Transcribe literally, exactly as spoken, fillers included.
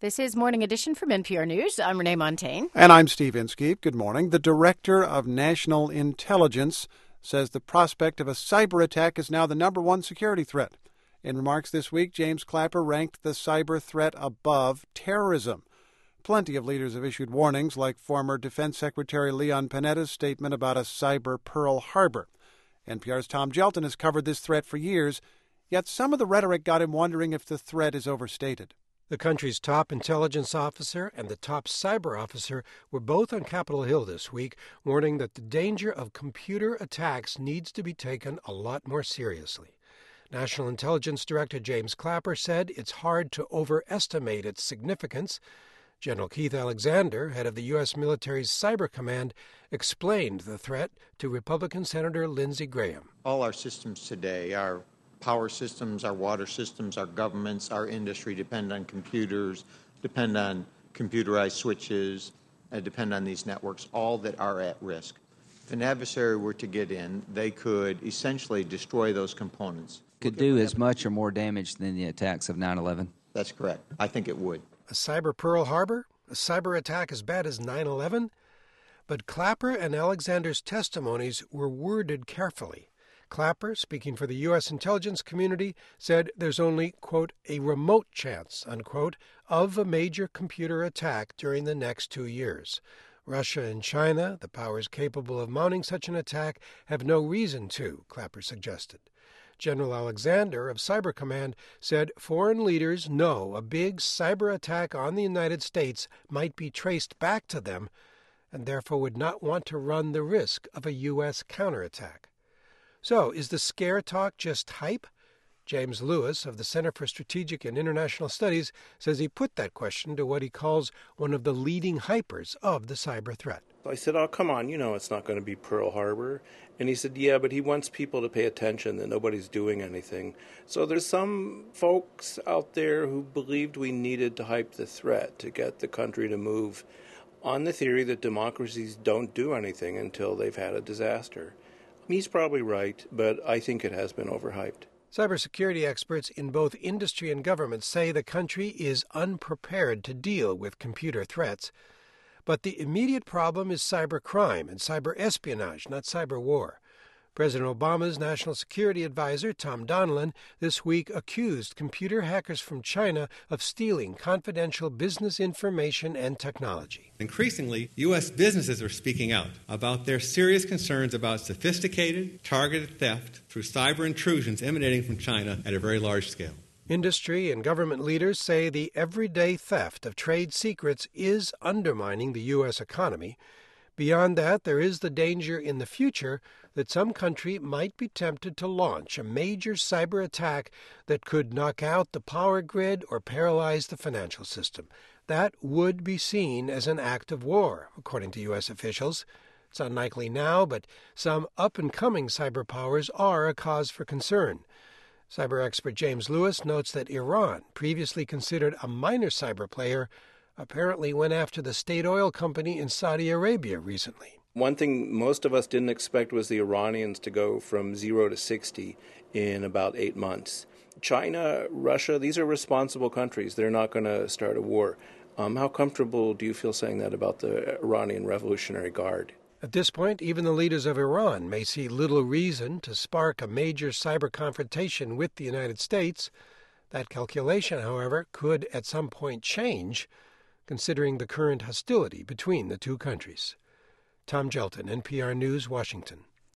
This is Morning Edition from N P R News. I'm Renee Montaigne. And I'm Steve Inskeep. Good morning. The Director of National Intelligence says the prospect of a cyber attack is now the number one security threat. In remarks this week, James Clapper ranked the cyber threat above terrorism. Plenty of leaders have issued warnings, like former Defense Secretary Leon Panetta's statement about a cyber Pearl Harbor. N P R's Tom Gelton has covered this threat for years, yet some of the rhetoric got him wondering if the threat is overstated. The country's top intelligence officer and the top cyber officer were both on Capitol Hill this week, warning that the danger of computer attacks needs to be taken a lot more seriously. National Intelligence Director James Clapper said it's hard to overestimate its significance. General Keith Alexander, head of the U S military's Cyber Command, explained the threat to Republican Senator Lindsey Graham. All our systems today, our power systems, our water systems, our governments, our industry depend on computers, depend on computerized switches, uh, depend on these networks, all that are at risk. If an adversary were to get in, they could essentially destroy those components. Could do as much or more damage than the attacks of nine eleven. That's correct. I think it would. A cyber Pearl Harbor? A cyber attack as bad as nine eleven? But Clapper and Alexander's testimonies were worded carefully. Clapper, speaking for the U S intelligence community, said there's only, quote, a remote chance, unquote, of a major computer attack during the next two years. Russia and China, the powers capable of mounting such an attack, have no reason to, Clapper suggested. General Alexander of Cyber Command said foreign leaders know a big cyber attack on the United States might be traced back to them and therefore would not want to run the risk of a U S counterattack. So, is the scare talk just hype? James Lewis of the Center for Strategic and International Studies says he put that question to what he calls one of the leading hypers of the cyber threat. I said, oh, come on, you know it's not going to be Pearl Harbor. And he said, yeah, but he wants people to pay attention that nobody's doing anything. So there's some folks out there who believed we needed to hype the threat to get the country to move on the theory that democracies don't do anything until they've had a disaster. He's probably right, but I think it has been overhyped. Cybersecurity experts in both industry and government say the country is unprepared to deal with computer threats. But the immediate problem is cybercrime and cyber espionage, not cyber war. President Obama's national security advisor, Tom Donilon, this week accused computer hackers from China of stealing confidential business information and technology. Increasingly, U S businesses are speaking out about their serious concerns about sophisticated, targeted theft through cyber intrusions emanating from China at a very large scale. Industry and government leaders say the everyday theft of trade secrets is undermining the U S economy. Beyond that, there is the danger in the future that some country might be tempted to launch a major cyber attack that could knock out the power grid or paralyze the financial system. That would be seen as an act of war, according to U S officials. It's unlikely now, but some up-and-coming cyber powers are a cause for concern. Cyber expert James Lewis notes that Iran, previously considered a minor cyber player, apparently went after the state oil company in Saudi Arabia recently. One thing most of us didn't expect was the Iranians to go from zero to sixty in about eight months. China, Russia, these are responsible countries. They're not going to start a war. Um, how comfortable do you feel saying that about the Iranian Revolutionary Guard? At this point, even the leaders of Iran may see little reason to spark a major cyber confrontation with the United States. That calculation, however, could at some point change, considering the current hostility between the two countries. Tom Gelton, N P R News, Washington.